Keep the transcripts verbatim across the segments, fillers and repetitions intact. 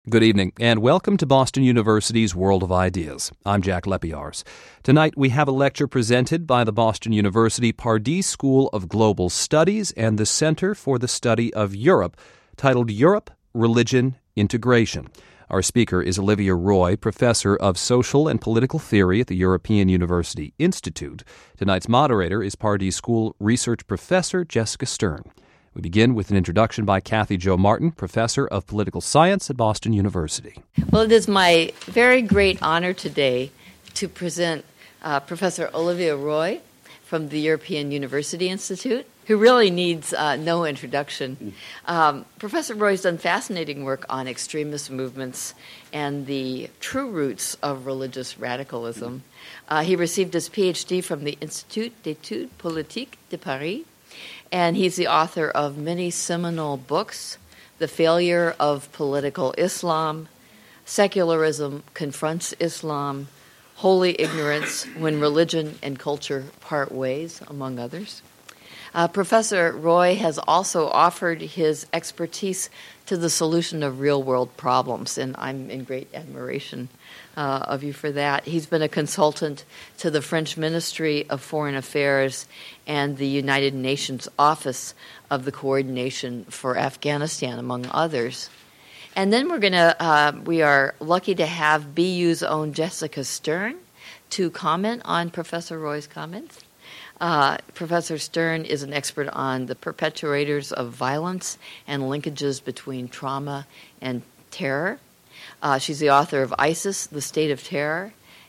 Good evening, and welcome to Boston University's World of Ideas. I'm Jack Lepiars. Tonight, we have a lecture presented by the Boston University Pardee School of Global Studies and the Center for the Study of Europe, titled Europe, Religion, Integration. Our speaker is Olivia Roy, professor of social and political theory at the European University Institute. Tonight's moderator is Pardee School research professor Jessica Stern. We begin with an introduction by Kathy Jo Martin, professor of political science at Boston University. Well, it is my very great honor today to present uh, Professor Olivia Roy from the European University Institute, who really needs uh, no introduction. Um, Professor Roy's done fascinating work on extremist movements and the true roots of religious radicalism. Uh, he received his P H D from the Institut d'études politiques de Paris, and he's the author of many seminal books: The Failure of Political Islam, Secularism Confronts Islam, Holy Ignorance, When Religion and Culture Part Ways, among others. Uh, Professor Roy has also offered his expertise to the solution of real-world problems, and I'm in great admiration uh, of you for that. He's been a consultant to the French Ministry of Foreign Affairs and the United Nations Office of the Coordination for Afghanistan, among others. And then we're going to, uh, we are lucky to have B U's own Jessica Stern to comment on Professor Roy's comments. Uh, Professor Stern is an expert on the perpetrators of violence and linkages between trauma and terror. Uh, she's the author of ISIS, The State of Terror,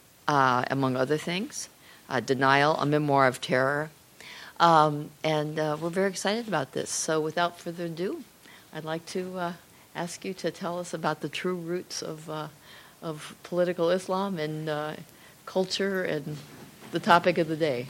uh, among other things. Uh, Denial, A Memoir of Terror. Um, and uh, we're very excited about this. So without further ado, I'd like to uh, ask you to tell us about the true roots of, uh, of political Islam and uh, culture and the topic of the day.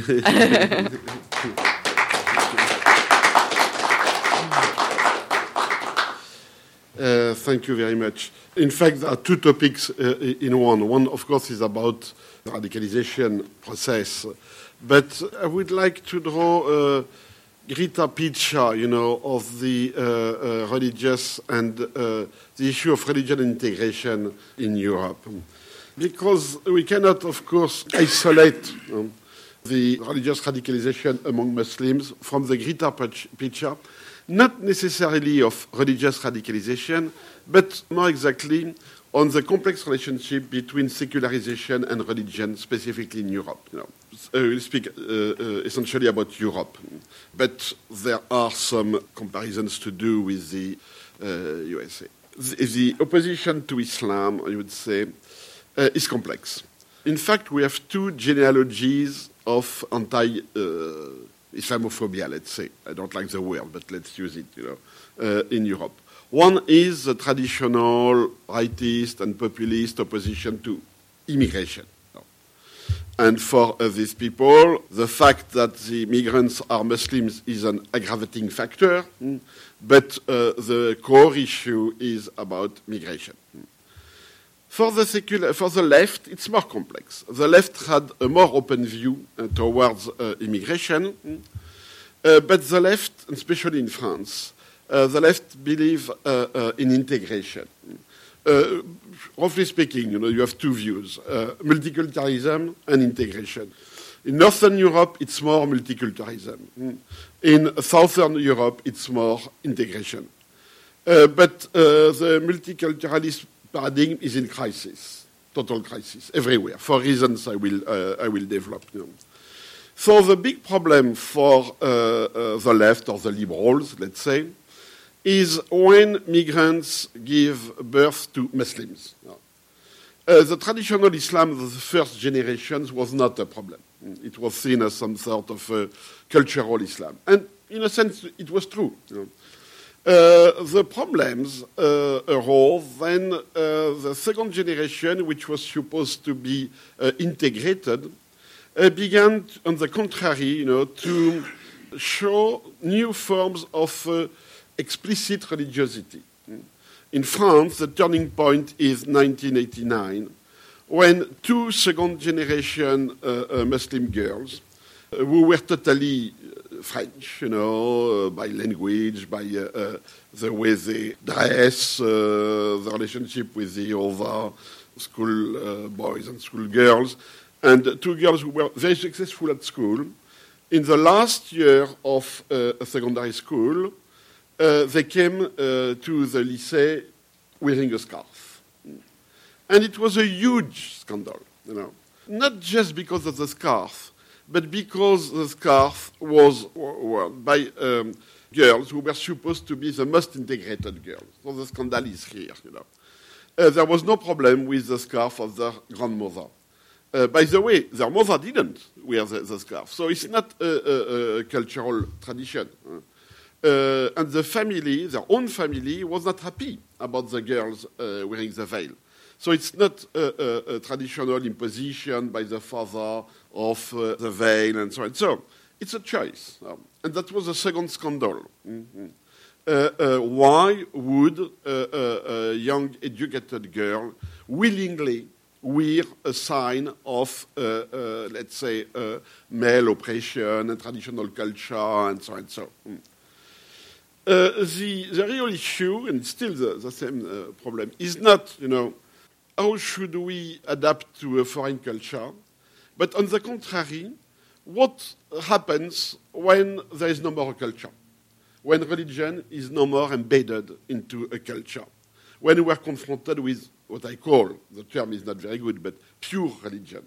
uh, thank you very much. In fact, there are two topics uh, in one. One, of course, is about the radicalization process. But I would like to draw a greater picture, you know, of the uh, uh, religious and uh, the issue of religion integration in Europe. Because we cannot, of course, isolate um, the religious radicalization among Muslims from the greater picture, not necessarily of religious radicalization, but more exactly on the complex relationship between secularization and religion, specifically in Europe. You know, uh, we'll speak uh, uh, essentially about Europe, but there are some comparisons to do with the uh, U S A. The, the opposition to Islam, I would say, Uh, is complex. In fact, we have two genealogies of anti-Islamophobia, uh, let's say. I don't like the word, but let's use it, you know, uh, in Europe. One is the traditional rightist and populist opposition to immigration. And for uh, these people, the fact that the migrants are Muslims is an aggravating factor, mm, but uh, the core issue is about migration. For the secular, for the left, it's more complex. The left had a more open view uh, towards uh, immigration, uh, but the left, especially in France, uh, the left believe uh, uh, in integration. Uh, roughly speaking, you know, you have two views: uh, multiculturalism and integration. In Northern Europe, it's more multiculturalism. In Southern Europe, it's more integration. Uh, but uh, the multiculturalist paradigm is in crisis, total crisis, everywhere, for reasons I will uh, I will develop. You know. So the big problem for uh, uh, the left, or the liberals, let's say, is when migrants give birth to Muslims. You know. Uh, the traditional Islam of the first generations was not a problem. It was seen as some sort of uh, cultural Islam. And in a sense, it was true. You know. Uh, the problems uh, arose when uh, the second generation, which was supposed to be uh, integrated, uh, began, to, on the contrary, you know, to show new forms of uh, explicit religiosity. In France, the turning point is nineteen eighty-nine, when two second-generation uh, uh, Muslim girls uh, who were totally French, you know, uh, by language, by uh, uh, the way they dress, uh, the relationship with the other school uh, boys and school girls. And two girls who were very successful at school. In the last year of uh, secondary school, uh, they came uh, to the lycée wearing a scarf. And it was a huge scandal, you know. Not just because of the scarf, but because the scarf was worn by um, girls who were supposed to be the most integrated girls. So the scandal is here, you know. Uh, there was no problem with the scarf of their grandmother. Uh, by the way, their mother didn't wear the, the scarf, so it's not a, a, a cultural tradition. Uh, and the family, their own family, was not happy about the girls uh, wearing the veil. So it's not a, a, a traditional imposition by the father of uh, the veil and so on. So it's a choice. Um, and that was a second scandal. Mm-hmm. Uh, uh, why would uh, uh, a young educated girl willingly wear a sign of, uh, uh, let's say, uh, male oppression and traditional culture and so on and so on? Uh, the, the real issue, and still the, the same uh, problem, is not, you know, how should we adapt to a foreign culture, but on the contrary, what happens when there is no more a culture, when religion is no more embedded into a culture, when we are confronted with what I call, the term is not very good, but pure religion.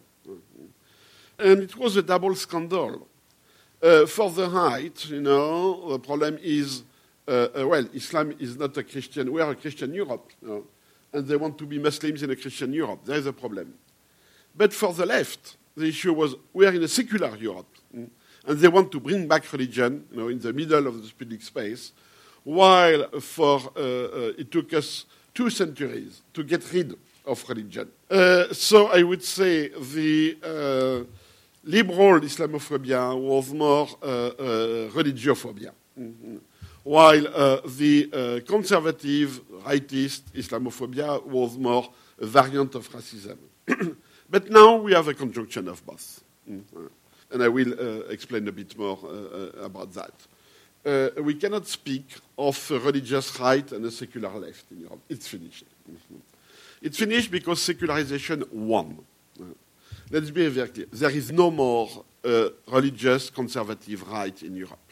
And it was a double scandal. Uh, for the right, you know, the problem is, uh, uh, well, Islam is not a Christian, we are a Christian Europe, you know, and they want to be Muslims in a Christian Europe. There is a problem. But for the left, the issue was we are in a secular Europe, and they want to bring back religion, you know, in the middle of the public space, while for uh, uh, it took us two centuries to get rid of religion. Uh, so I would say the uh, liberal Islamophobia was more uh, uh, religiophobia, mm-hmm. while uh, the uh, conservative rightist Islamophobia was more a variant of racism. But now we have a conjunction of both. Mm-hmm. And I will uh, explain a bit more uh, uh, about that. Uh, we cannot speak of a religious right and a secular left in Europe. It's finished. Mm-hmm. It's finished because secularization won. Uh, let's be very clear. There is no more uh, religious conservative right in Europe.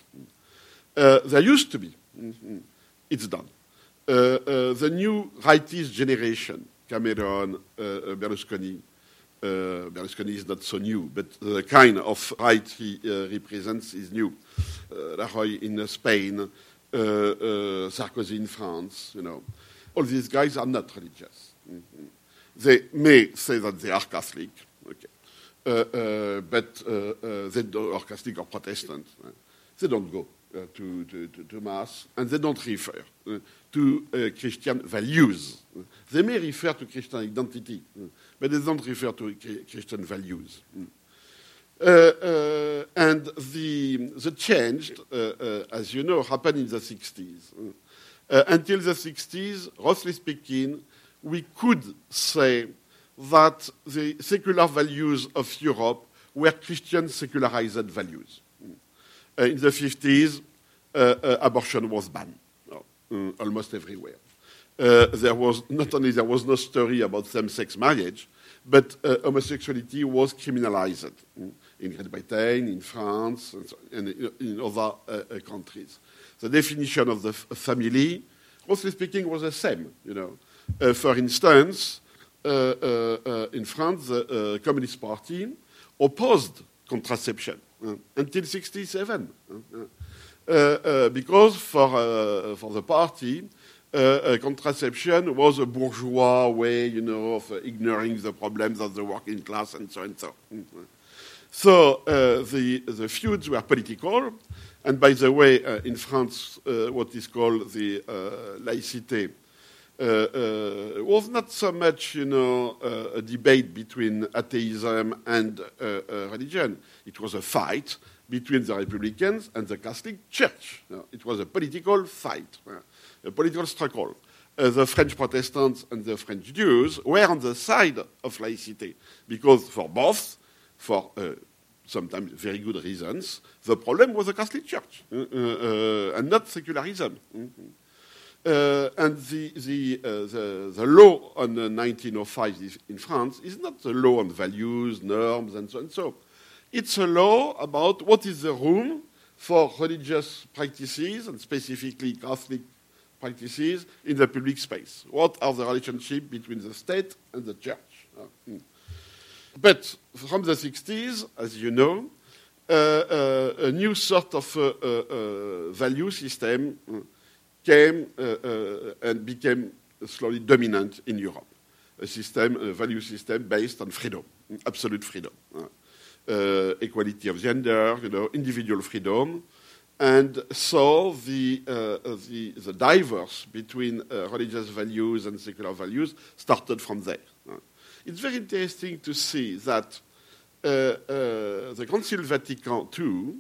Uh, there used to be. Mm-hmm. It's done. Uh, uh, the new rightist generation, Cameron, uh, Berlusconi, Uh, Berlusconi is not so new, but the kind of right he uh, represents is new. Uh, Rajoy in uh, Spain, uh, uh, Sarkozy in France, you know. All these guys are not religious. Mm-hmm. They may say that they are Catholic, okay. uh, uh, but uh, uh, they don't, or Catholic or Protestant. Uh, they don't go uh, to, to, to, to Mass, and they don't refer uh, to uh, Christian values. Uh, they may refer to Christian identity, uh, but they don't refer to Christian values. Uh, uh, and the, the change, uh, uh, as you know, happened in the sixties. Uh, until the sixties, roughly speaking, we could say that the secular values of Europe were Christian secularized values. Uh, in the fifties, uh, uh, abortion was banned uh, almost everywhere. Uh, there was not only there was no story about same-sex marriage, but uh, homosexuality was criminalized mm, in Great Britain, in France, and, so, and in, in other uh, uh, countries. The definition of the f- family, roughly speaking, was the same. You know, uh, for instance, uh, uh, uh, in France, the uh, Communist Party opposed contraception uh, until sixty-seven, uh, uh, uh, because for uh, for the party. Uh, uh, contraception was a bourgeois way, you know, of uh, ignoring the problems of the working class and so and so. Mm-hmm. So uh, the, the feuds were political, and by the way, uh, in France, uh, what is called the uh, laïcité uh, uh, was not so much, you know, uh, a debate between atheism and uh, uh, religion. It was a fight between the Republicans and the Catholic Church. You know, it was a political fight. Uh, A political struggle. Uh, the French Protestants and the French Jews were on the side of laicity, because for both, for uh, sometimes very good reasons. The problem was the Catholic Church, uh, uh, and not secularism. Mm-hmm. Uh, and the, the, uh, the, the law on uh, nineteen oh five in France is not the law on values, norms, and so on. So it's a law about what is the room for religious practices, and specifically Catholic practices, in the public space. What are the relationships between the state and the church? Uh, mm. But from the sixties, as you know, uh, uh, a new sort of uh, uh, uh, value system uh, came uh, uh, and became slowly dominant in Europe. A system, a value system based on freedom, absolute freedom, uh, uh, equality of gender, you know, individual freedom, and so the uh, the, the divorce between uh, religious values and secular values started from there. Uh, it's very interesting to see that uh, uh, the Council Vatican two.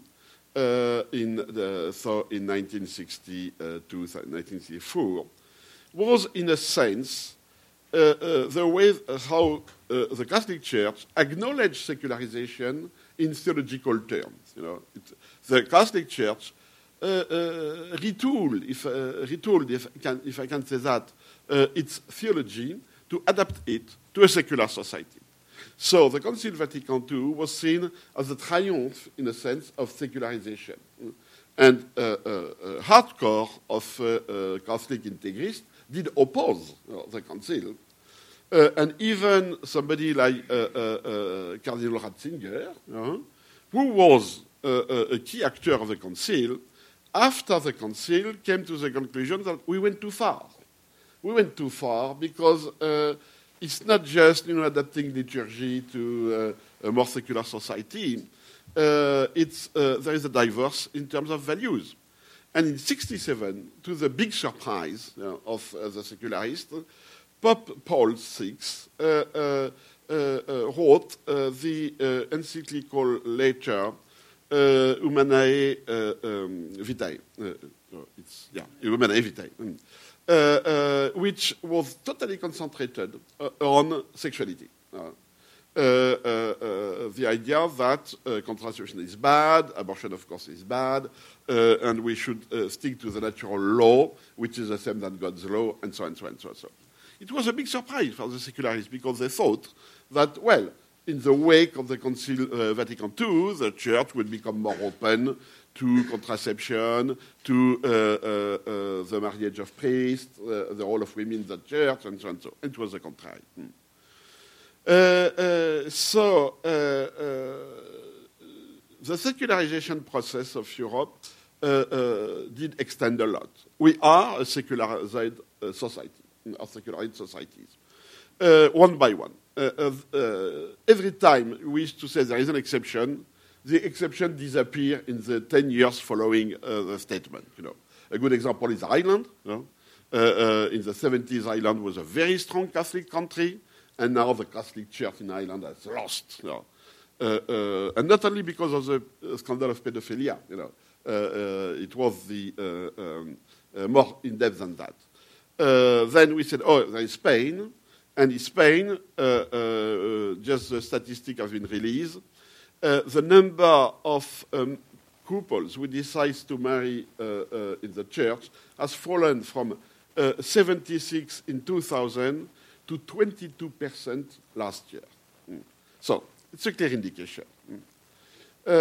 Uh, in the, so in nineteen sixty-two, nineteen sixty-four, was in a sense uh, uh, the way how uh, the Catholic Church acknowledged secularization in theological terms. You know, it, the Catholic Church uh, uh, retooled, if, uh, retooled if, I can, if I can say that, uh, its theology to adapt it to a secular society. So the Council Vatican two was seen as a triumph, in a sense, of secularization. And uh, uh, uh, hardcore of uh, uh, Catholic integrists did oppose uh, the Council. Uh, and even somebody like uh, uh, uh, Cardinal Ratzinger, uh, who was uh, a key actor of the Council, after the Council came to the conclusion that we went too far. We went too far because uh, it's not just, you know, adapting liturgy to uh, a more secular society. Uh, it's, uh, there is a diverse in terms of values. And in sixty-seven, to the big surprise uh, of uh, the secularists, Pope Paul the sixth uh, uh, uh, wrote uh, the uh, encyclical letter uh, Humanae uh, um, Vitae. Uh, it's, yeah, Humanae Vitae. Mm. Uh, uh, which was totally concentrated uh, on sexuality. Uh, uh, uh, the idea that uh, contraception is bad, abortion, of course, is bad, uh, and we should uh, stick to the natural law, which is the same than God's law, and so on, and so on, and so on. So it was a big surprise for the secularists because they thought that, well, in the wake of the Council uh, Vatican two, the Church would become more open to contraception, to uh, uh, uh, the marriage of priests, uh, the role of women in the church, and so on and so on. It was the contrary. Mm. Uh, uh, so uh, uh, the secularization process of Europe uh, uh, did extend a lot. We are a secularized uh, society, or secularized societies, uh, one by one. Uh, uh, every time we used to say there is an exception, the exception disappear in the ten years following uh, the statement. You know, a good example is Ireland. You know? uh, uh, in the seventies, Ireland was a very strong Catholic country, and now the Catholic Church in Ireland has lost. You know? uh, uh, and not only because of the scandal of pedophilia. You know, uh, uh, it was the uh, um, uh, more in depth than that. Uh, then we said, oh, there is Spain, and in Spain, uh, uh, just the statistic has been released. Uh, the number of um, couples who decide to marry uh, uh, in the church has fallen from uh, seventy-six in two thousand to twenty-two percent last year. Mm. So it's a clear indication. Mm. Uh,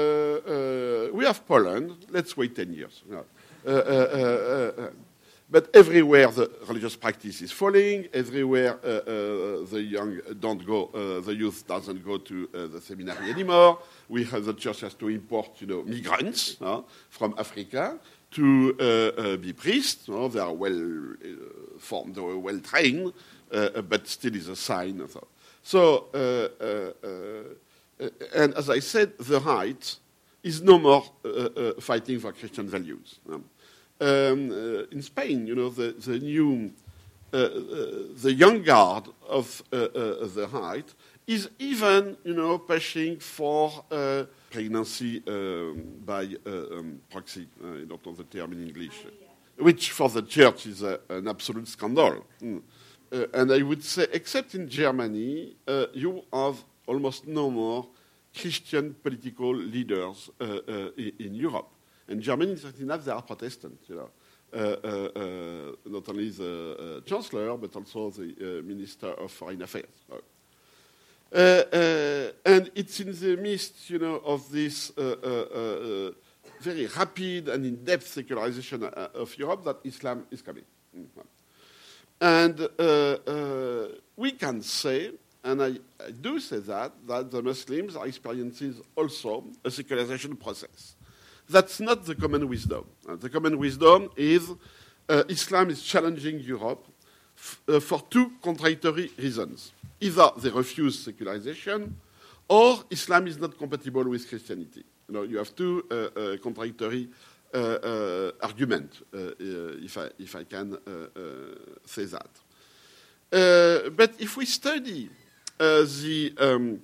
uh, we have Poland. Let's wait ten years. No. Uh, uh, uh, uh, But everywhere the religious practice is falling, everywhere uh, uh, the young don't go, uh, the youth doesn't go to uh, the seminary anymore. We have the church has to import, you know, migrants uh, from Africa to uh, uh, be priests. You know, they are well uh, formed, well trained, uh, but still is a sign. Of so, so uh, uh, uh, and as I said, the right is no more uh, uh, fighting for Christian values. Um, Um, uh, in Spain, you know, the, the new, uh, uh, the young guard of uh, uh, the right is even, you know, pushing for uh, pregnancy um, by uh, um, proxy. Uh, I don't know the term in English, which for the church is a, an absolute scandal. Mm. Uh, and I would say, except in Germany, uh, you have almost no more Christian political leaders uh, uh, in, in Europe. And Germany, interestingly enough, they are Protestant, you know. Uh, uh, uh, not only the uh, Chancellor, but also the uh, Minister of Foreign Affairs. Uh, uh, and it's in the midst, you know, of this uh, uh, uh, very rapid and in-depth secularization of Europe that Islam is coming. And uh, uh, we can say, and I, I do say that, that the Muslims are experiencing also a secularization process. That's not the common wisdom. Uh, the common wisdom is uh, Islam is challenging Europe f- uh, for two contradictory reasons. Either they refuse secularization, or Islam is not compatible with Christianity. You know, you have two uh, uh, contradictory uh, uh, arguments, uh, uh, if I if I can uh, uh, say that. Uh, but if we study uh, the um,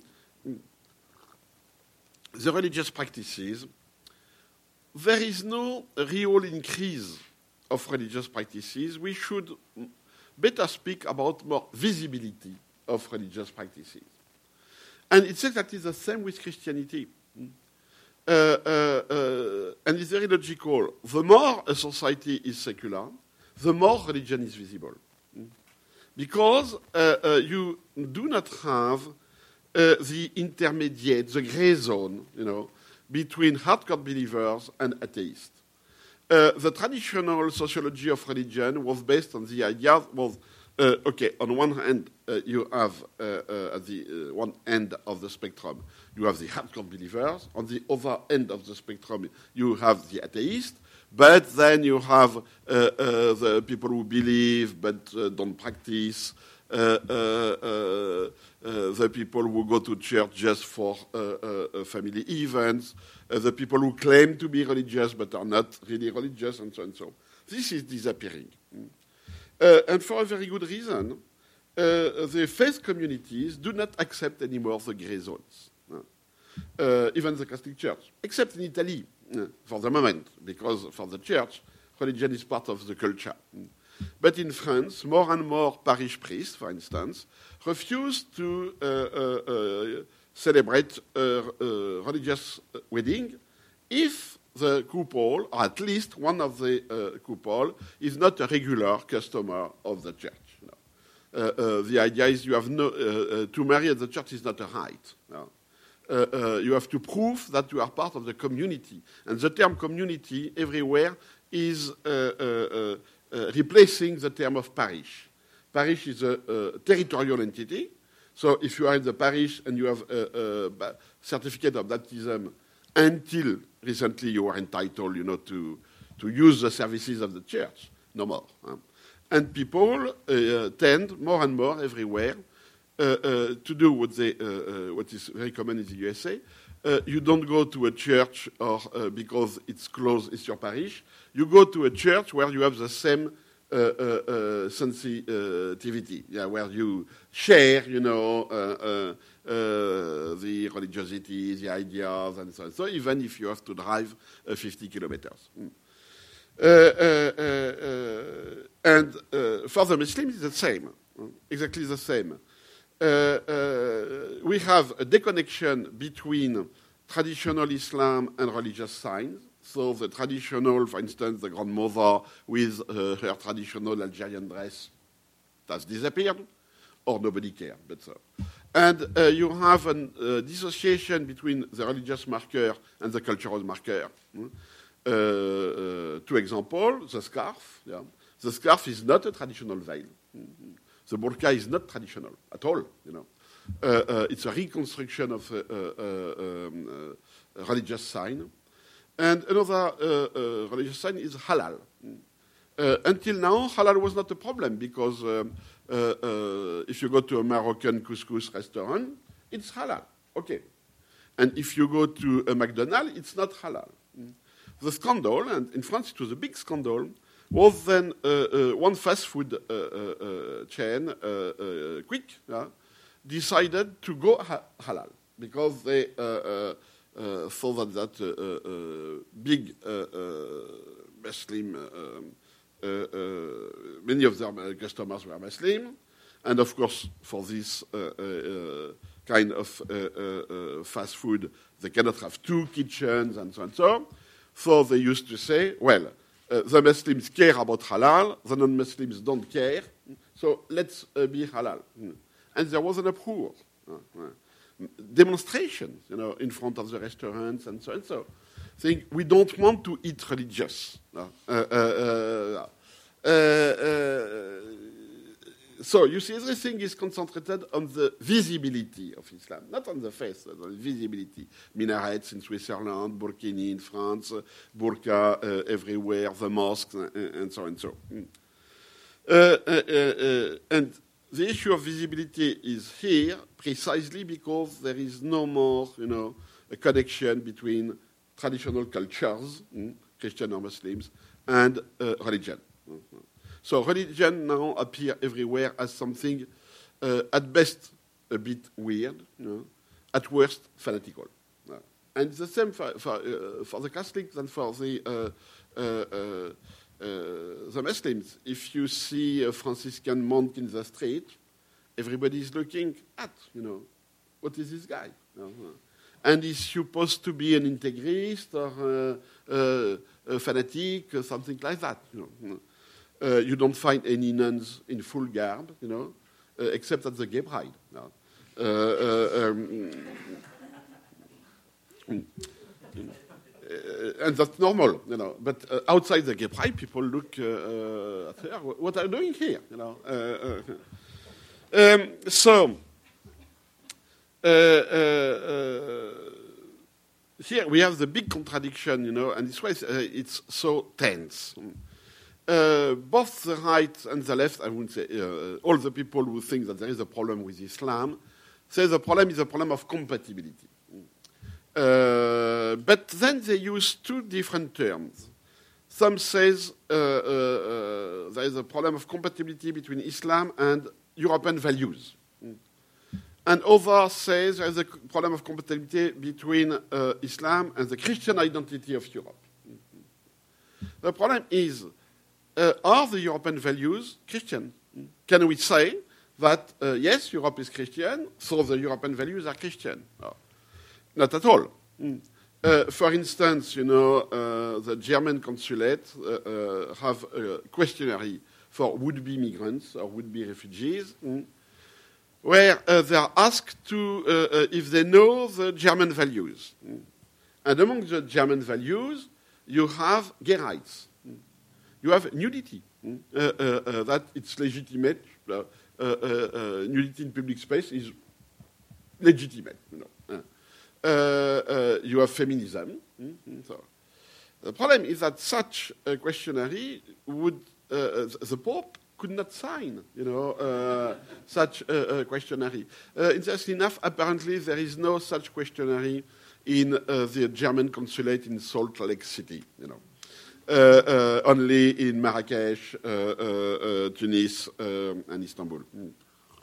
the religious practices, there is no real increase of religious practices. We should better speak about more visibility of religious practices. And it's exactly the same with Christianity. Uh, uh, uh, and it's very logical. The more a society is secular, the more religion is visible. Because uh, uh, you do not have uh, the intermediate, the gray zone, you know, between hardcore believers and atheists. Uh, the traditional sociology of religion was based on the idea was, uh, okay, on one hand, uh, you have, uh, uh, at the uh, one end of the spectrum, you have the hardcore believers. On the other end of the spectrum, you have the atheists. But then you have uh, uh, the people who believe but uh, don't practice, uh, uh, uh, uh, the people who go to church just for uh, uh, family events, uh, the people who claim to be religious but are not really religious, and so on and so on. This is disappearing. Uh, and for a very good reason, uh, the faith communities do not accept anymore the gray zones, uh, even the Catholic Church, except in Italy. For the moment, because for the church, religion is part of the culture. But in France, more and more parish priests, for instance, refuse to uh, uh, uh, celebrate a, a religious wedding if the couple, or at least one of the uh, couple, is not a regular customer of the church. You know. uh, uh, the idea is you have no, uh, uh, to marry at the church is not a right. You know. Uh, uh, you have to prove that you are part of the community. And the term community everywhere is uh, uh, uh, uh, replacing the term of parish. Parish is a, a territorial entity. So if you are in the parish and you have a, a certificate of baptism, until recently you were entitled, you know, to, to use the services of the church. No more. Huh? And people uh, tend more and more everywhere Uh, uh, to do what, they, uh, uh, what is very common in the U S A. Uh, you don't go to a church or uh, because it's close, it's your parish. You go to a church where you have the same uh, uh, uh, sensitivity, yeah, where you share, you know, uh, uh, uh, the religiosity, the ideas, and so on. So even if you have to drive uh, fifty kilometers. Mm. Uh, uh, uh, uh, and uh, for the Muslims, it's the same, exactly the same. Uh, uh, we have a disconnection between traditional Islam and religious signs. So the traditional, for instance, the grandmother with uh, her traditional Algerian dress has disappeared, or nobody cared. But so. And uh, you have a uh, dissociation between the religious marker and the cultural marker. Uh, uh, two examples, the scarf. Yeah. The scarf is not a traditional veil. Mm-hmm. The burqa is not traditional at all, you know. Uh, uh, it's a reconstruction of a, uh, uh, um, uh, religious sign. And another uh, uh, religious sign is halal. Uh, until now, halal was not a problem because um, uh, uh, if you go to a Moroccan couscous restaurant, it's halal. Okay. And if you go to a McDonald's, it's not halal. The scandal, and in France it was a big scandal, was then uh, uh, one fast food uh, uh, chain, uh, uh, Quick, uh, decided to go ha- halal because they uh, uh, uh, thought that that uh, uh, big uh, uh, Muslim, uh, uh, uh, many of their customers were Muslim, And of course, for this uh, uh, kind of uh, uh, uh, fast food, they cannot have two kitchens and so on and so on. So they used to say, well, uh, the Muslims care about halal, the non-Muslims don't care, so let's uh, be halal. And there was an uproar, uh, uh, demonstrations, you know, in front of the restaurants and so and so. Saying we don't want to eat religious. Uh, uh, uh, uh, uh, so you see, everything is concentrated on the visibility of Islam, not on the face, on the visibility. Minarets in Switzerland, burkini in France, uh, burqa uh, everywhere, the mosques, uh, and so and so. Mm. Uh, uh, uh, and the issue of visibility is here precisely because there is no more, you know, a connection between traditional cultures, mm, Christian or Muslims, and uh, religion. Mm-hmm. So religion now appears everywhere as something, uh, at best, a bit weird, you know, at worst, fanatical. Uh, and it's the same for, for, uh, for the Catholics and for the, uh, uh, uh, uh, the Muslims. If you see a Franciscan monk in the street, everybody is looking at, you know, what is this guy? You know, and he's supposed to be an integrist or uh, uh, a fanatic or something like that, you know. Uh, you don't find any nuns in full garb, you know, uh, except at the gay pride. No. Uh, uh, um, uh, and that's normal, you know. But uh, outside the gay pride, people look uh, uh, at her. What are you doing here, you know? Uh, uh, um, so uh, uh, uh, here we have the big contradiction, you know, and this way uh, it's so tense. Uh, both the right and the left, I would say, uh, all the people who think that there is a problem with Islam, say the problem is a problem of compatibility. Uh, but then they use two different terms. Some says uh, uh, uh, there is a problem of compatibility between Islam and European values. And others say there is a problem of compatibility between uh, Islam and the Christian identity of Europe. The problem is, Uh, are the European values Christian? Can we say that, uh, yes, Europe is Christian, so the European values are Christian? No. Not at all. Mm. Uh, for instance, you know, uh, the German consulate uh, uh, have a questionnaire for would-be migrants or would-be refugees, mm, where uh, they are asked to, uh, uh, if they know the German values. Mm. And among the German values, you have gay rights. You have nudity, mm? uh, uh, uh, that it's legitimate. Uh, uh, uh, nudity in public space is legitimate. You know. uh, uh, you have feminism. Mm? So the problem is that such a questionnaire would uh, the Pope could not sign. You know, uh, such a, a questionnaire. Uh, interesting enough, apparently there is no such questionnaire in uh, the German consulate in Salt Lake City. You know. Uh, uh, only in Marrakesh, uh, uh, uh, Tunis, uh, and Istanbul. Mm.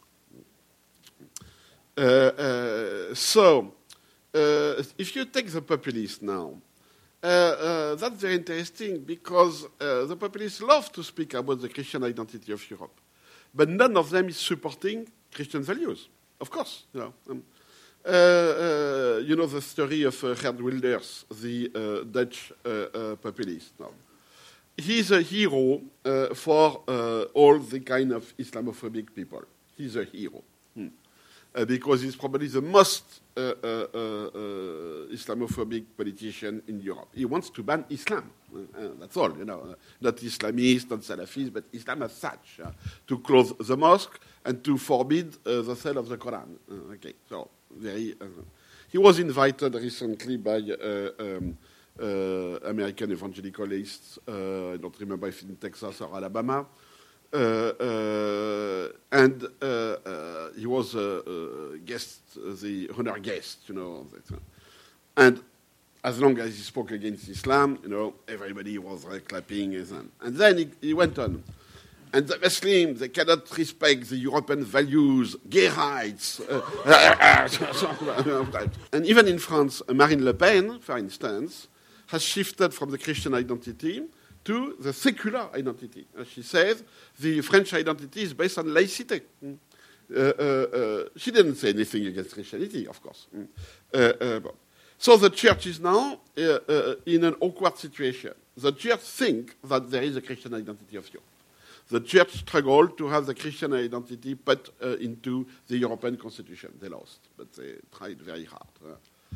Uh, uh, so, uh, if you take the populists now, uh, uh, that's very interesting because uh, the populists love to speak about the Christian identity of Europe, but none of them is supporting Christian values, of course. You know, um, Uh, uh, you know the story of uh, Geert Wilders, the uh, Dutch uh, uh, populist. Now, he's a hero uh, for uh, all the kind of Islamophobic people. He's a hero hmm. uh, because he's probably the most uh, uh, uh, Islamophobic politician in Europe. He wants to ban Islam. Uh, that's all, you know, uh, not Islamists, not Salafis, but Islam as such, uh, to close the mosque and to forbid uh, the sale of the Quran. Uh, okay, so. Very, uh, he was invited recently by uh, um, uh, American evangelicalists, uh, I don't remember if in Texas or Alabama, uh, uh, and uh, uh, he was a, a guest, the honor guest, you know. And as long as he spoke against Islam, you know, everybody was uh, clapping. And then he, he went on. And the Muslims, they cannot respect the European values, gay rights. Uh, and even in France, Marine Le Pen, for instance, has shifted from the Christian identity to the secular identity. As she says, the French identity is based on laicity. Uh, uh, uh, she didn't say anything against Christianity, of course. Mm. Uh, uh, but. So the church is now uh, uh, in an awkward situation. The church thinks that there is a Christian identity of Europe. The church struggled to have the Christian identity put uh, into the European Constitution. They lost, but they tried very hard. Uh.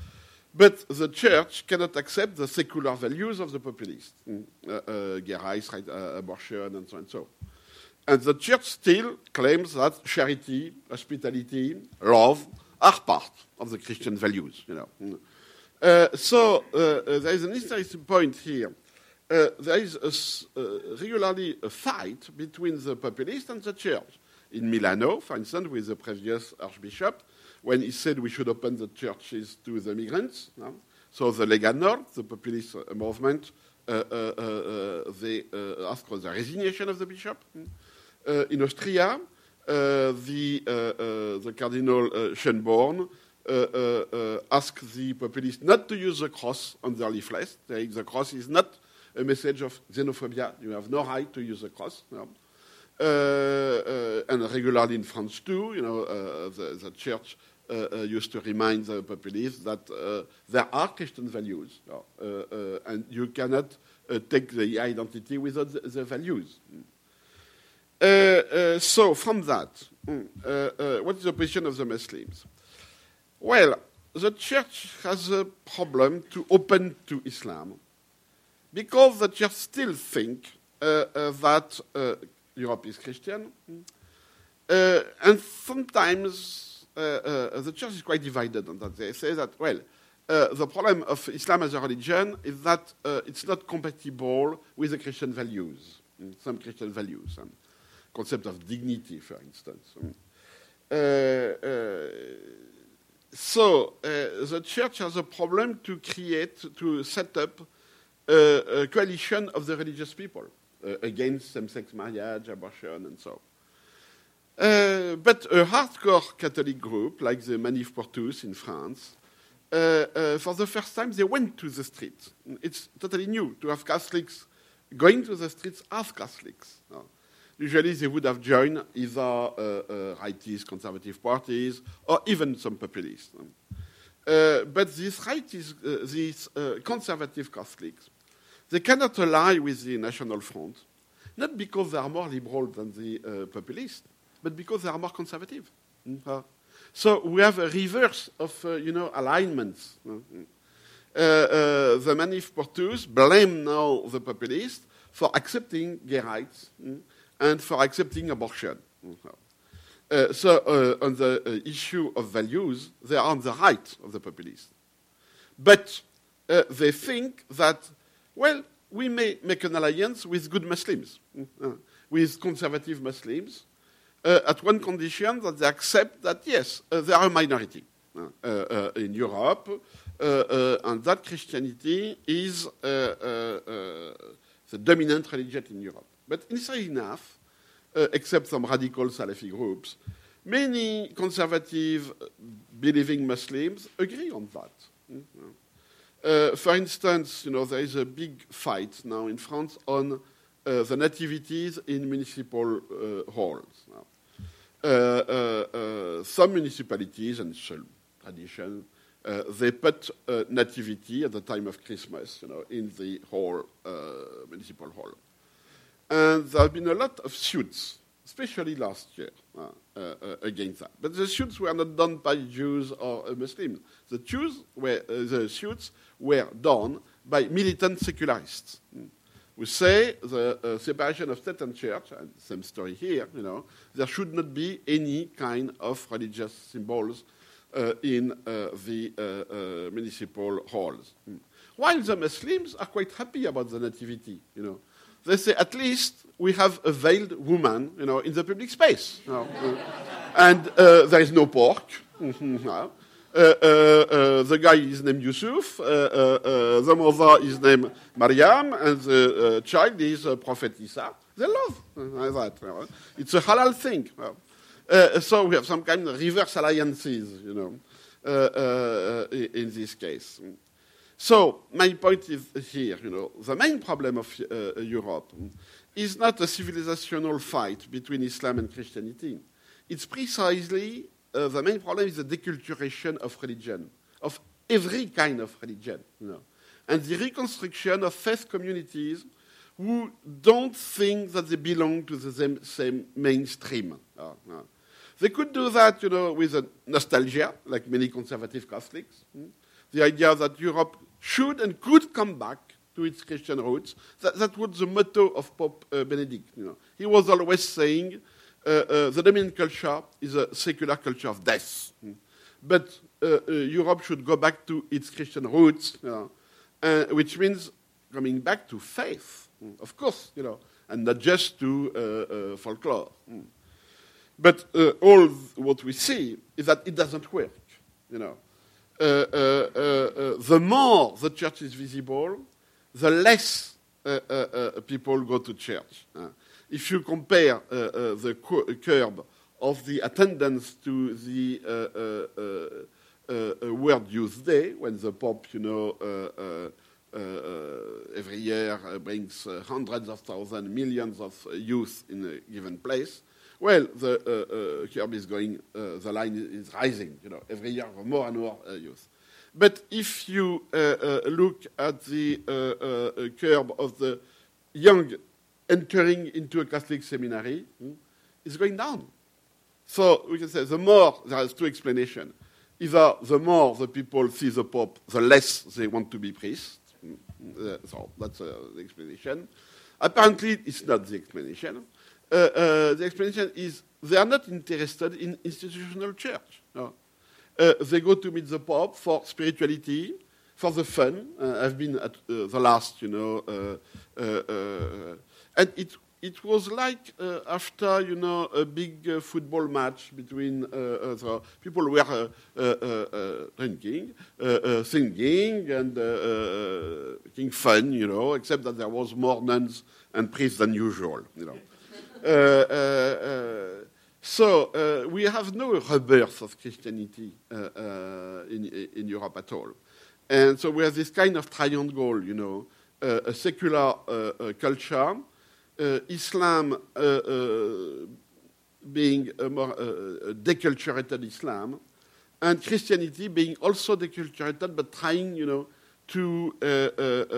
But the church cannot accept the secular values of the populists, mm. uh, uh, gay rights, right, uh, abortion, and so on and so. And the church still claims that charity, hospitality, love are part of the Christian values. You know. Mm. Uh, so uh, uh, there is an interesting point here. Uh, there is a, uh, regularly a fight between the populists and the church. In Milano, for instance, with the previous archbishop, when he said we should open the churches to the migrants. No? So the Lega Nord, the populist uh, movement, uh, uh, uh, they uh, asked for the resignation of the bishop. Uh, in Austria, uh, the, uh, uh, the Cardinal uh, Schönborn Uh, uh, uh, ask the populists not to use the cross on their leaflets. The cross is not a message of xenophobia. You have no right to use the cross. No. Uh, uh, and regularly in France too, you know, uh, the, the church uh, uh, used to remind the populists that uh, there are Christian values, no? uh, uh, and you cannot uh, take the identity without the, the values. Uh, uh, so from that, uh, uh, what is the position of the Muslims? Well, the church has a problem to open to Islam because the church still think uh, uh, that uh, Europe is Christian. Uh, and sometimes uh, uh, the church is quite divided on that. They say that, well, uh, the problem of Islam as a religion is that uh, it's not compatible with the Christian values, some Christian values, and concept of dignity, for instance. Uh, uh, So uh, the church has a problem to create, to set up a, a coalition of the religious people uh, against same-sex marriage, abortion, and so. Uh, but a hardcore Catholic group, like the Manif pour tous in France, uh, uh, for the first time they went to the streets. It's totally new to have Catholics going to the streets as Catholics. No? Usually they would have joined either uh, uh, rightist conservative parties or even some populists. Uh, but these rightist, uh, these uh, conservative Catholics, they cannot ally with the National Front, not because they are more liberal than the uh, populists, but because they are more conservative. Mm-hmm. Uh, so we have a reverse of, uh, you know, alignments. Mm-hmm. Uh, uh, the Manif pour tous blame now the populists for accepting gay rights. Mm-hmm. And for accepting abortion. Uh, so uh, on the uh, issue of values, they are on the right of the populists. But uh, they think that, well, we may make an alliance with good Muslims, uh, with conservative Muslims, uh, at one condition that they accept that, yes, uh, they are a minority uh, uh, in Europe, uh, uh, and that Christianity is uh, uh, uh, the dominant religion in Europe. But interestingly enough, uh, except some radical Salafi groups, many conservative believing Muslims agree on that. Mm-hmm. Uh, for instance, you know, there is a big fight now in France on uh, the nativities in municipal uh, halls. Now, uh, uh, uh, some municipalities, and it's a tradition, uh, they put uh, nativity at the time of Christmas, you know, in the hall, uh, municipal hall. And there have been a lot of suits, especially last year, uh, uh, uh, against that. But the suits were not done by Jews or uh, Muslims. The Jews were, uh, the suits were done by militant secularists, mm. who say the uh, separation of state and church, and same story here, you know, there should not be any kind of religious symbols uh, in uh, the uh, uh, municipal halls. Mm. While the Muslims are quite happy about the nativity, you know. They say, at least we have a veiled woman, you know, in the public space. You know, uh, and uh, there is no pork. Mm-hmm, uh, uh, uh, the guy is named Yusuf. Uh, uh, uh, the mother is named Maryam. And the uh, child is uh, Prophet Isa. They love uh, that. You know. It's a halal thing. Uh, so we have some kind of reverse alliances, you know, uh, uh, in this case. So my point is here, you know, the main problem of uh, Europe is not a civilizational fight between Islam and Christianity. it's precisely uh, the main problem is the deculturation of religion, of every kind of religion, you know, and the reconstruction of faith communities who don't think that they belong to the same, same mainstream. Uh, uh. They could do that, you know, with a nostalgia, like many conservative Catholics. Hmm? The idea that Europe should and could come back to its Christian roots. That, that was the motto of Pope uh, Benedict. You know. He was always saying, uh, uh, the dominant culture is a secular culture of death. Hmm? But uh, uh, Europe should go back to its Christian roots, you know, uh, which means coming back to faith, hmm? Of course, you know, and not just to uh, uh, folklore. Hmm? But uh, all what we see is that it doesn't work, you know. Uh, uh, uh, uh, the more the church is visible, the less uh, uh, uh, people go to church. Uh, if you compare uh, uh, the curve of the attendance to the uh, uh, uh, uh, World Youth Day, when the Pope, you know, uh, uh, uh, every year uh, brings uh, hundreds of thousands, millions of uh, youth in a given place, well, the uh, uh, curve is going, uh, the line is rising, you know, every year more and more uh, youth. But if you uh, uh, look at the uh, uh, curve of the young entering into a Catholic seminary, hmm, it's going down. So we can say the more, there are two explanations. Either the more the people see the Pope, the less they want to be priests. Uh, so that's uh, the explanation. Apparently, it's not the explanation. Uh, uh, the explanation is they are not interested in institutional church. No. Uh, they go to meet the Pope for spirituality, for the fun. Uh, I've been at uh, the last, you know, uh, uh, uh, and it it was like uh, after, you know, a big uh, football match between uh, uh, the people were uh, uh, uh, drinking, uh, uh, singing, and uh, uh, making fun, you know, except that there was more nuns and priests than usual, you know. Uh, uh, uh, so uh, we have no rebirth of Christianity uh, uh, in, in Europe at all. And so we have this kind of triangle, you know, uh, a secular uh, uh, culture, uh, Islam uh, uh, being a more uh, deculturated Islam, and Christianity being also deculturated, but trying, you know, to uh, uh,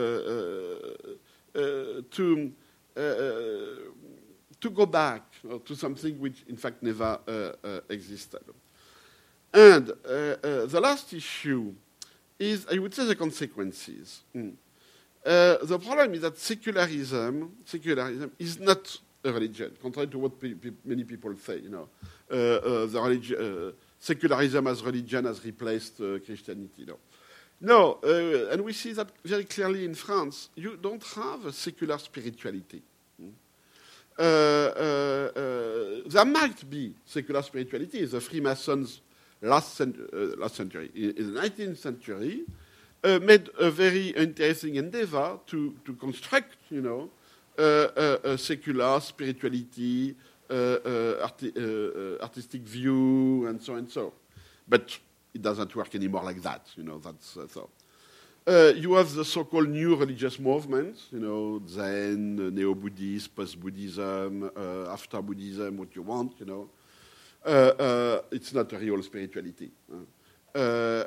uh, uh, to uh, to go back uh, to something which, in fact, never uh, uh, existed. And uh, uh, the last issue is, I would say, the consequences. Mm. Uh, the problem is that secularism, secularism is not a religion, contrary to what pe- pe- many people say. You know, uh, uh, the religi- uh, secularism as religion has replaced uh, Christianity. No, no, uh, and we see that very clearly in France. You don't have a secular spirituality. Mm. Uh, uh, uh, there might be secular spirituality. The Freemasons last, cent- uh, last century, in, in the nineteenth century, uh, made a very interesting endeavor to, to construct, you know, uh, uh, a secular spirituality, uh, uh, arti- uh, uh, artistic view, and so and so. But it doesn't work anymore like that, you know. That's uh, so. Uh, you have the so-called new religious movements, you know, Zen, uh, Neo-Buddhism, post-Buddhism, uh, after-Buddhism, what you want, you know. Uh, uh, it's not a real spirituality. Uh, uh,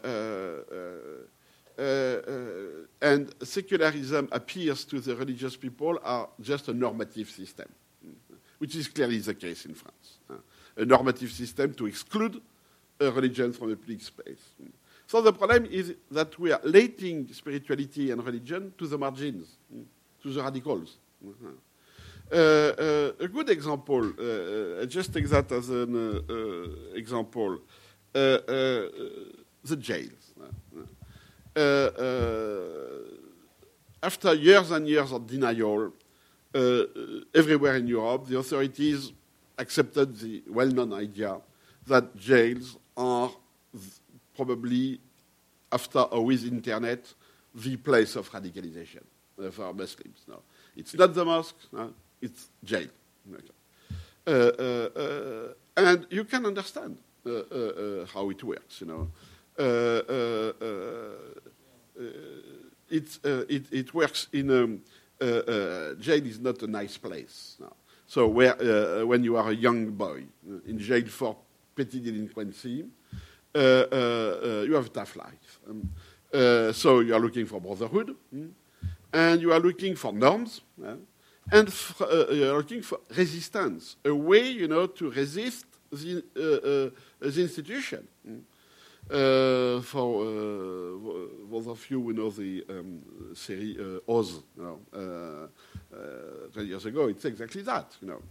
uh, uh, and secularism appears to the religious people are just a normative system, which is clearly the case in France. Uh, a normative system to exclude a religion from the public space. So the problem is that we are letting spirituality and religion to the margins, to the radicals. Uh, uh, a good example, uh, I just take that as an uh, uh, example, uh, uh, the jails. Uh, uh, after years and years of denial, uh, everywhere in Europe, the authorities accepted the well-known idea that jails are probably, after or with internet, the place of radicalization uh, for Muslims. No, it's not the mosque, no, it's jail. Uh, uh, uh, and you can understand uh, uh, uh, how it works, you know. Uh, uh, uh, uh, it, uh, it, it works in a... Uh, uh, jail is not a nice place. No. So where, uh, when you are a young boy uh, in jail for petty delinquency, uh, uh, uh, you have a tough life. Um, uh, so you are looking for brotherhood, mm, and you are looking for norms, uh, and f- uh, you are looking for resistance, a way, you know, to resist the, uh, uh, the institution. Mm. Uh, for uh, those of you who know the um, series uh, Oz, you know, uh, uh, twenty years ago, it's exactly that, you know.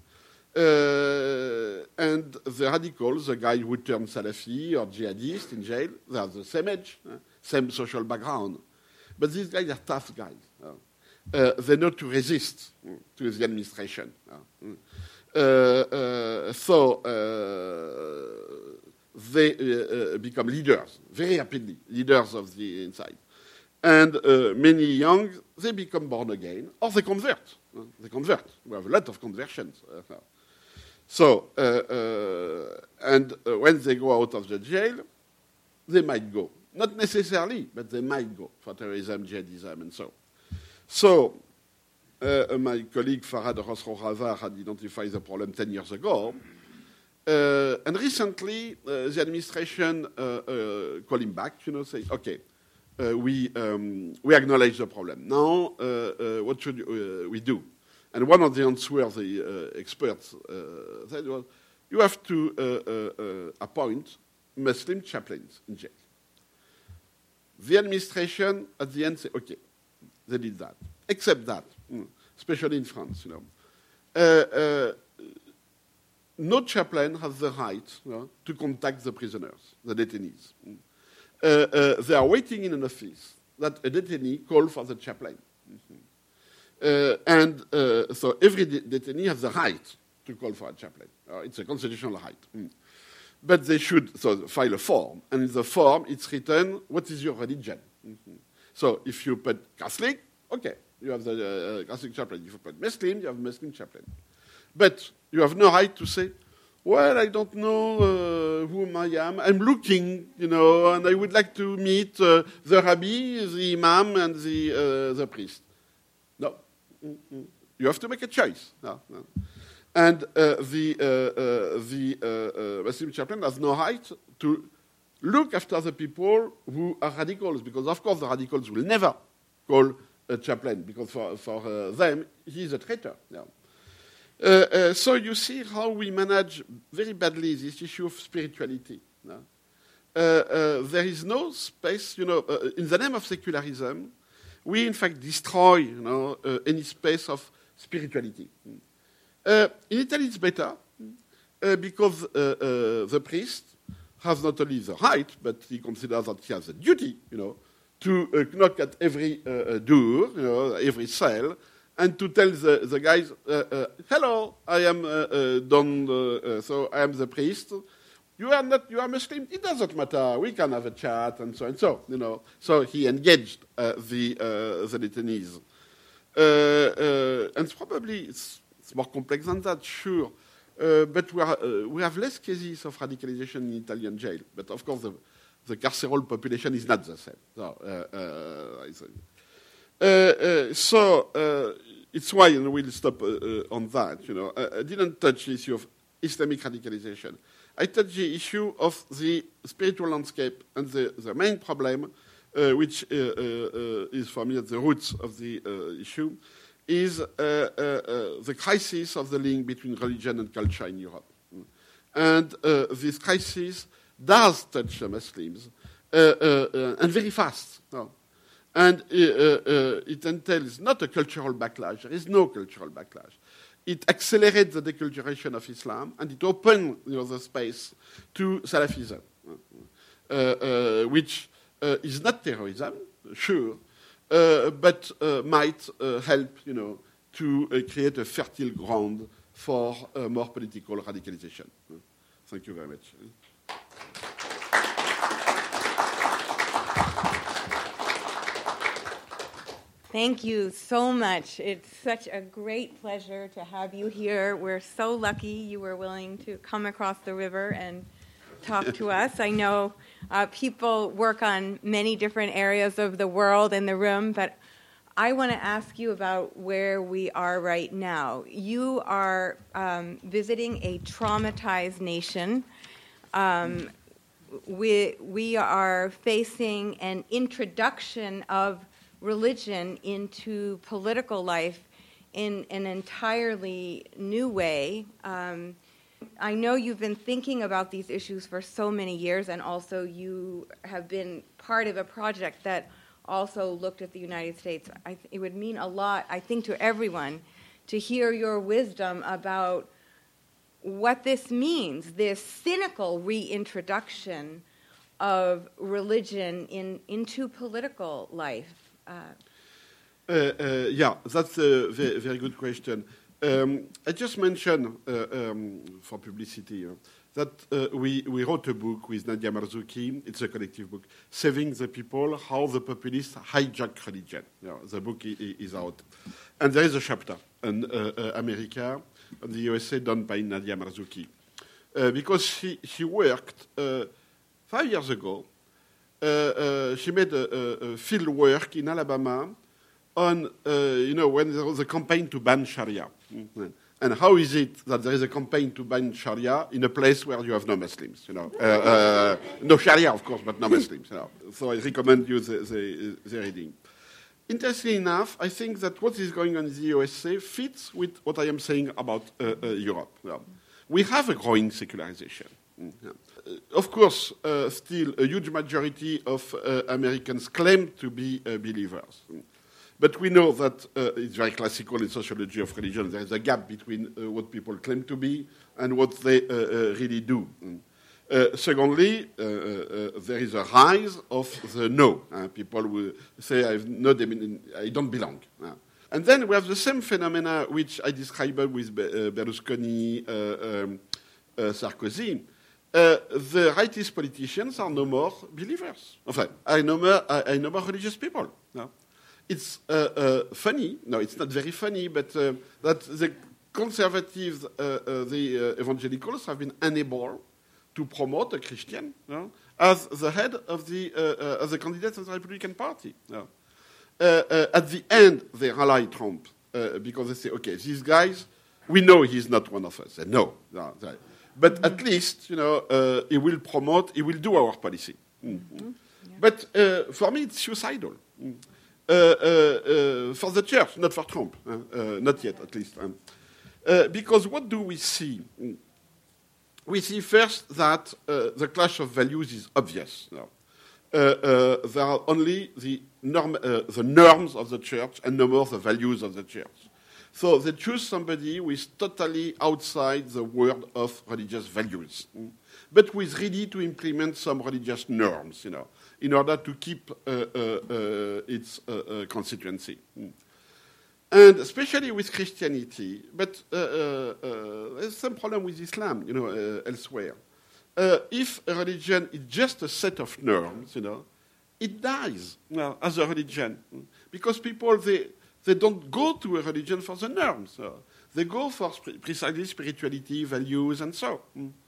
Uh, and the radicals, the guy who turned Salafi or jihadist in jail, they have the same age, uh, same social background. But these guys are tough guys. Uh, uh, they know to resist uh, to the administration. Uh, uh, so, uh, they uh, uh, become leaders very rapidly, leaders of the inside. And uh, many young, they become born again, or they convert. Uh, they convert. We have a lot of conversions. Uh, so, uh, uh, and uh, when they go out of the jail, they might go. Not necessarily, but they might go for terrorism, jihadism, and so on. So, uh, my colleague Farhad Rosro-Raza had identified the problem ten years ago. Uh, and recently, uh, the administration uh, uh, called him back, you know, say, okay, uh, we, um, we acknowledge the problem. Now, uh, uh, what should uh, we do? And one of the answers the uh, experts uh, said was, you have to uh, uh, uh, appoint Muslim chaplains in jail. The administration, at the end, said, okay, they did that. Except that, especially in France, you know. Uh, uh, No chaplain has the right you know, to contact the prisoners, the detainees. Uh, uh, they are waiting in an office that a detainee call for the chaplain. Mm-hmm. Uh, and uh, so every de- detainee has the right to call for a chaplain. Uh, it's a constitutional right. Mm. But they should so file a form, and in the form it's written, what is your religion? Mm-hmm. So if you put Catholic, okay, you have the uh, Catholic chaplain. If you put Muslim, you have Muslim chaplain. But you have no right to say, well, I don't know uh, whom I am. I'm looking, you know, and I would like to meet uh, the rabbi, the imam, and the, uh, the priest. No. Mm-hmm. You have to make a choice. No, no. And uh, the, uh, uh, the uh, uh, Muslim chaplain has no right to look after the people who are radicals, because, of course, the radicals will never call a chaplain, because for, for uh, them, he is a traitor. Yeah. Uh, uh, so you see how we manage very badly this issue of spirituality. No? Uh, uh, there is no space, you know, uh, in the name of secularism, we in fact destroy, you know, uh, any space of spirituality. Uh, in Italy it's better, uh, because uh, uh, the priest has not only the right, but he considers that he has a duty, you know, to uh, knock at every uh, door, you know, every cell, and to tell the, the guys, uh, uh, hello, I am uh, uh, Don, uh, uh, so I am the priest. You are not, you are Muslim? It doesn't matter. We can have a chat and so and so, you know. So he engaged uh, the, uh, the detainees. Uh, uh, and probably it's, it's more complex than that, sure. Uh, but we, are, uh, we have less cases of radicalization in Italian jail. But of course, the, the carceral population is not the same. So, uh, uh, I say. Uh, uh, so uh, it's why, and we'll stop uh, uh, on that. You know, I, I didn't touch the issue of Islamic radicalization. I touched the issue of the spiritual landscape, and the, the main problem, uh, which uh, uh, uh, is for me at the roots of the uh, issue, is uh, uh, uh, the crisis of the link between religion and culture in Europe. And uh, this crisis does touch the Muslims, uh, uh, uh, and very fast. No. And uh, uh, it entails not a cultural backlash. There is no cultural backlash. It accelerates the deculturation of Islam, and it opens, you know, the space to Salafism, uh, uh, which uh, is not terrorism, sure, uh, but uh, might uh, help, you know, to uh, create a fertile ground for uh, more political radicalization. Thank you very much. Thank you so much. It's such a great pleasure to have you here. We're so lucky you were willing to come across the river and talk to us. I know uh, people work on many different areas of the world in the room, but I want to ask you about where we are right now. You are um, visiting a traumatized nation. Um, we, we are facing an introduction of religion into political life in an entirely new way. Um, I know you've been thinking about these issues for so many years, and also you have been part of a project that also looked at the United States. I th- it would mean a lot, I think, to everyone to hear your wisdom about what this means, this cynical reintroduction of religion in, into political life. Uh, uh, uh, yeah, that's a very, very good question. Um, I just mentioned, uh, um, for publicity, uh, that uh, we, we wrote a book with Nadia Marzouki. It's a collective book, Saving the People, How the Populists Hijack Religion. You know, the book I- is out. And there is a chapter on uh, uh, America and the U S A done by Nadia Marzouki. Uh, because she, she worked uh, five years ago. Uh, uh, she made a, a, a field work in Alabama on, uh, you know, when there was a campaign to ban Sharia. Mm-hmm. And how is it that there is a campaign to ban Sharia in a place where you have no Muslims, you know? Uh, uh, no Sharia, of course, but no Muslims, you know? So I recommend you the, the, the reading. Interestingly enough, I think that what is going on in the U S A fits with what I am saying about uh, uh, Europe. You know? We have a growing secularization. Mm-hmm. Uh, of course, uh, still a huge majority of uh, Americans claim to be uh, believers. But we know that uh, it's very classical in sociology of religion. There is a gap between uh, what people claim to be and what they uh, uh, really do. Uh, secondly, uh, uh, there is a rise of the no. Uh, people will say, I've no dem- I don't belong. Uh, and then we have the same phenomena which I described with uh, Berlusconi, uh, um, uh, Sarkozy. Uh, the rightist politicians are no more believers. Enfin, I no more, I, I no more religious people. No? It's uh, uh, funny. No, it's not very funny, but uh, that the conservatives, uh, uh, the uh, evangelicals, have been unable to promote a Christian no, as the head of the uh, uh, as the candidate of the Republican Party. No. Uh, uh, at the end, they rally Trump uh, because they say, "Okay, these guys, we know he's not one of us." They know, no, they, but mm-hmm. at least you know uh, he will promote, he will do our policy. Mm-hmm. Mm-hmm. Yeah. But uh, for me, it's suicidal. Mm. Uh, uh, uh, for the church, not for Trump, uh, uh, not yet at least. Um, uh, because what do we see? We see first that uh, the clash of values is obvious. No? Uh, uh, there are only the, norm, uh, the norms of the church and no more the values of the church. So they choose somebody who is totally outside the world of religious values, mm? but who is ready to implement some religious norms, you know, in order to keep uh, uh, uh, its uh, uh, constituency. Mm. And especially with Christianity, but uh, uh, uh, there's some problem with Islam, you know, uh, elsewhere. Uh, if a religion is just a set of norms, you know, it dies you know, as a religion. Because people, they, they don't go to a religion for the norms. So they go for sp- precisely spirituality, values, and so.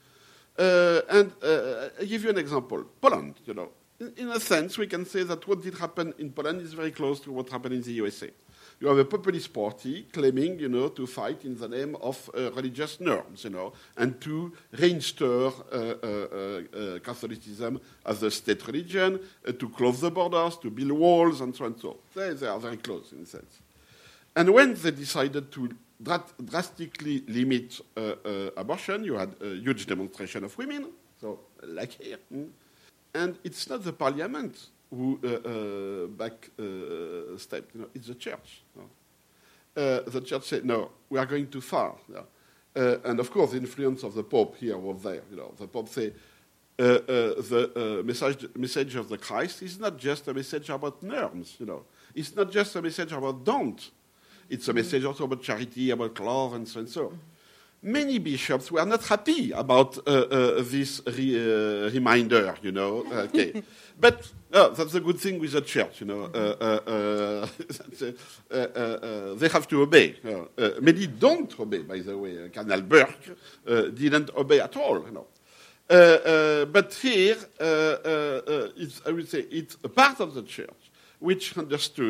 Uh, and uh, I give you an example. Poland, you know. In, in a sense, we can say that what did happen in Poland is very close to what happened in the U S A. You have a populist party claiming, you know, to fight in the name of uh, religious norms, you know, and to reinstore uh, uh, uh, Catholicism as a state religion, uh, to close the borders, to build walls, and so on and so on. They, they are very close in a sense. And when they decided to drat- drastically limit uh, uh, abortion, you had a huge demonstration of women, so like here. Mm? And it's not the parliament who uh, uh, back uh, stepped, you know, it's the church. No? Uh, the church said, no, we are going too far. No? Uh, and of course, the influence of the Pope here was there. You know, the Pope said, uh, uh, the uh, message, message of the Christ is not just a message about norms. You know, it's not just a message about don't. It's a message also about charity, about love, and so and so. Many bishops were not happy about uh, uh, this re, uh, reminder, you know. Okay. But oh, that's a good thing with the church, you know. Uh, uh, uh, uh, uh, uh, they have to obey. Uh, uh, many don't obey, by the way. Uh, Cardinal Burke uh, didn't obey at all, you know. Uh, uh, but here, uh, uh, uh, it's, I would say, it's a part of the church which understood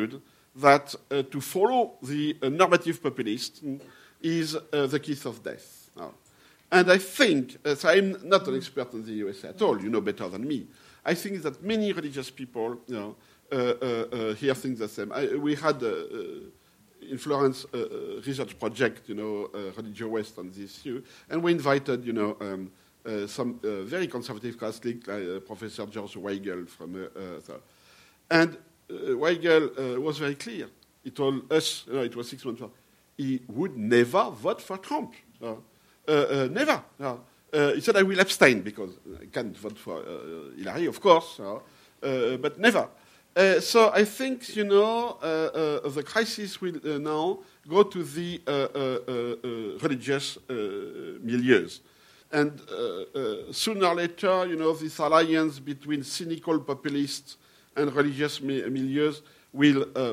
that uh, to follow the uh, normative populist is uh, the kiss of death. Uh, and I think, uh, so I'm not an expert in the U S A at all, you know better than me. I think that many religious people, you know, uh, uh, uh, hear things the same. I, we had uh, uh, in Florence a uh, research project, you know, uh, Religio West on this issue, and we invited, you know, um, uh, some uh, very conservative Catholic, like uh, Professor George Weigel from, uh, uh, the, and uh, Weigel uh, was very clear. He told us, you know, it was six months ago, he would never vote for Trump. Uh, uh, uh, never. Uh, uh, he said, I will abstain because I can't vote for uh, Hillary, of course, uh, uh, but never. Uh, so I think, you know, uh, uh, the crisis will uh, now go to the uh, uh, uh, religious uh, milieus. And uh, uh, sooner or later, you know, this alliance between cynical populists and religious mi- milieus will uh,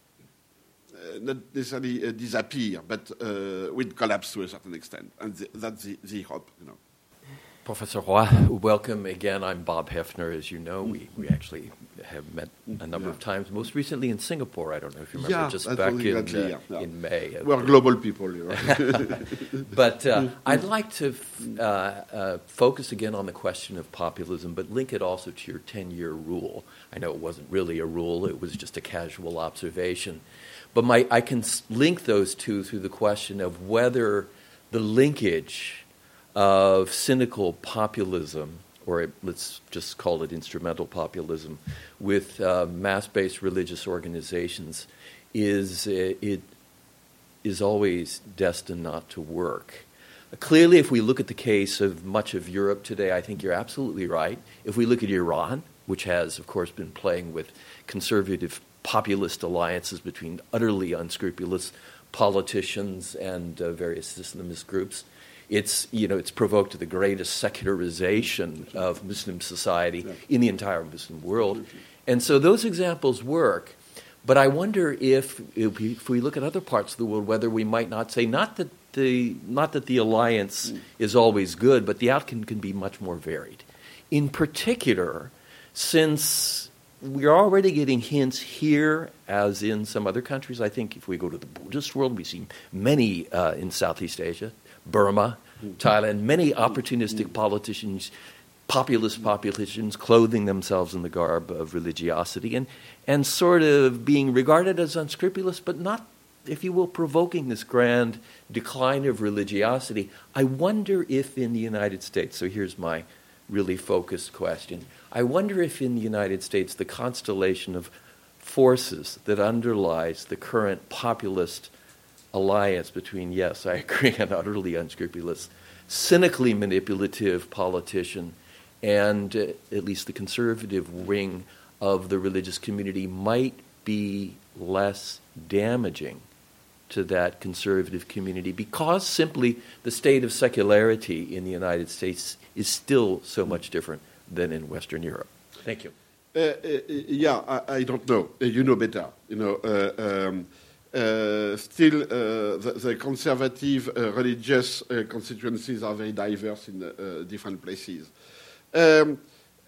uh, not necessarily uh, disappear, but uh, will collapse to a certain extent. And the, that's the, the hope, you know. Professor Roy, welcome again. I'm Bob Hefner. As you know, we, we actually have met a number yeah. of times, most recently in Singapore. I don't know if you remember, yeah, just back in, exactly, uh, yeah, yeah. in May. We're global people, you know. But uh, I'd like to f- uh, uh, focus again on the question of populism, but link it also to your ten-year rule. I know it wasn't really a rule. It was just a casual observation. But my, I can s- link those two through the question of whether the linkage of cynical populism, or let's just call it instrumental populism, with uh, mass-based religious organizations is uh, it is always destined not to work. Uh, clearly, if we look at the case of much of Europe today, I think you're absolutely right. If we look at Iran, which has, of course, been playing with conservative populist alliances between utterly unscrupulous politicians and uh, various Islamist groups, It's, you know, it's provoked the greatest secularization of Muslim society in the entire Muslim world. And so those examples work. But I wonder if, if we, if we look at other parts of the world, whether we might not say, not that the, not that the alliance is always good, but the outcome can be much more varied. In particular, since we're already getting hints here, as in some other countries. I think if we go to the Buddhist world, we see many uh, in Southeast Asia, Burma, Thailand, many opportunistic politicians, populist politicians clothing themselves in the garb of religiosity and, and sort of being regarded as unscrupulous, but not, if you will, provoking this grand decline of religiosity. I wonder if in the United States, so here's my really focused question, I wonder if in the United States the constellation of forces that underlies the current populist alliance between, yes, I agree, an utterly unscrupulous, cynically manipulative politician and uh, at least the conservative wing of the religious community might be less damaging to that conservative community because simply the state of secularity in the United States is still so much different than in Western Europe. Thank you. Uh, uh, yeah, I, I don't know. Uh, you know better. You know, uh, um, uh, still uh, the, the conservative uh, religious uh, constituencies are very diverse in uh, different places. Um,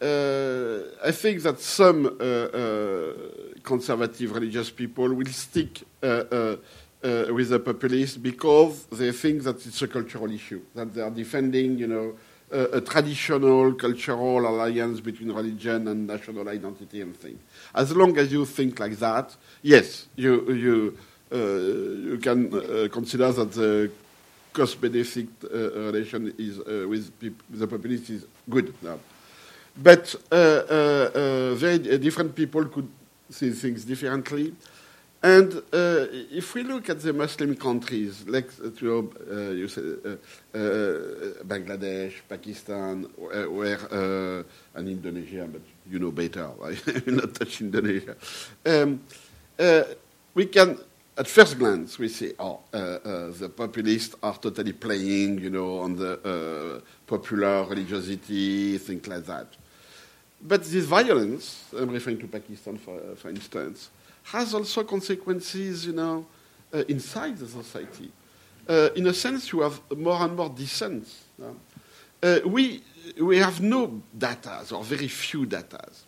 uh, I think that some uh, uh, conservative religious people will stick uh, uh, uh, with the populists because they think that it's a cultural issue, that they are defending, you know, a, a traditional cultural alliance between religion and national identity and things. As long as you think like that, yes, you you uh, you can uh, consider that the cost-benefit uh, relation is uh, with, peop- with the populists is good now. But uh, uh, uh, very different people could see things differently. And uh, if we look at the Muslim countries, like you know, uh, you say, uh, uh, Bangladesh, Pakistan, where, where uh, and Indonesia, but you know better, right? I will not touch Indonesia. Um, uh, we can, at first glance, we say, oh, uh, uh, the populists are totally playing, you know, on the uh, popular religiosity, things like that. But this violence, I'm referring to Pakistan, for, uh, for instance, has also consequences, you know, uh, inside the society. Uh, in a sense, you have more and more dissent. Uh, we we have no data, or very few data.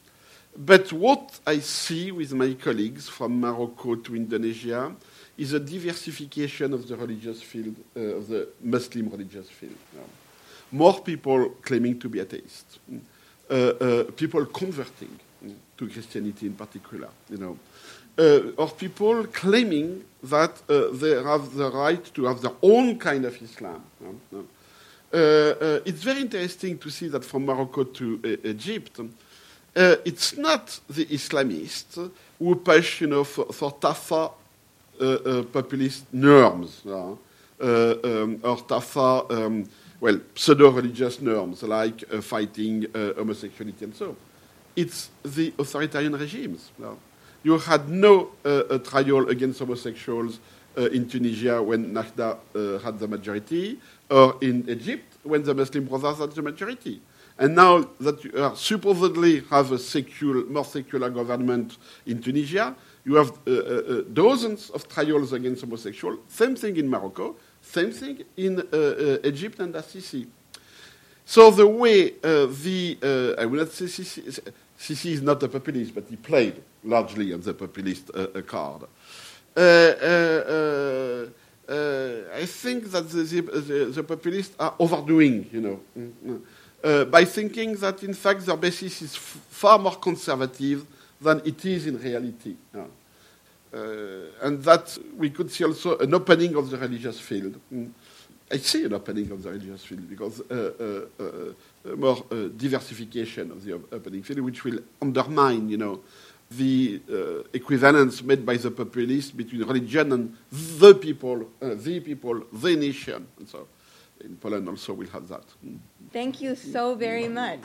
But what I see with my colleagues from Morocco to Indonesia is a diversification of the religious field, uh, of the Muslim religious field. You know. More people claiming to be atheists, uh, uh, people converting to Christianity in particular, you know, uh, or people claiming that uh, they have the right to have their own kind of Islam. You know. uh, uh, it's very interesting to see that from Morocco to uh, Egypt, uh, it's not the Islamists who push, you know, for, for tougher uh, uh, populist norms, uh, uh, um, or tougher, um, well, pseudo-religious norms like uh, fighting uh, homosexuality and so on. It's the authoritarian regimes. No? You had no uh, a trial against homosexuals uh, in Tunisia when Nahda uh, had the majority, or in Egypt when the Muslim Brothers had the majority. And now that you are supposedly have a secular, more secular government in Tunisia, you have uh, uh, dozens of trials against homosexuals. Same thing in Morocco, same thing in uh, uh, Egypt and Assisi. So the way uh, the, uh, I will not say Sisi, Sisi is not a populist, but he played largely on the populist uh, uh, card. Uh, uh, uh, I think that the, the, the populists are overdoing, you know, uh, by thinking that, in fact, their basis is f- far more conservative than it is in reality. Uh, and that we could see also an opening of the religious field. Mm. I see an opening of the religious field because uh, uh, uh, more uh, diversification of the opening field, which will undermine, you know, the uh, equivalence made by the populists between religion and the people, uh, the people, the nation. And so in Poland also we'll have that. Thank you so very much.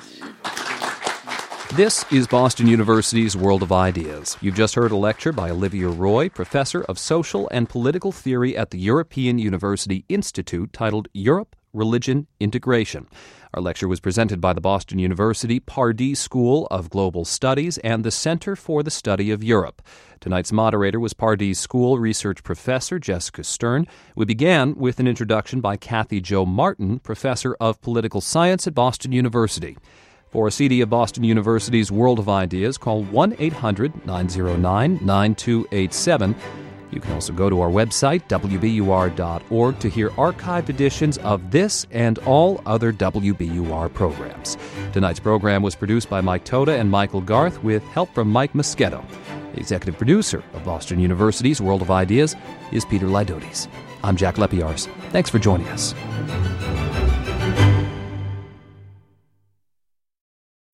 This is Boston University's World of Ideas. You've just heard a lecture by Olivia Roy, professor of social and political theory at the European University Institute, titled Europe, Religion, Integration. Our lecture was presented by the Boston University Pardee School of Global Studies and the Center for the Study of Europe. Tonight's moderator was Pardee School research professor Jessica Stern. We began with an introduction by Kathy Jo Martin, professor of political science at Boston University. For a C D of Boston University's World of Ideas, call one eight hundred nine oh nine nine two eight seven. You can also go to our website, w b u r dot org, to hear archived editions of this and all other W B U R programs. Tonight's program was produced by Mike Toda and Michael Garth with help from Mike Moschetto. The executive producer of Boston University's World of Ideas is Peter Lydotes. I'm Jack Lepiarz. Thanks for joining us.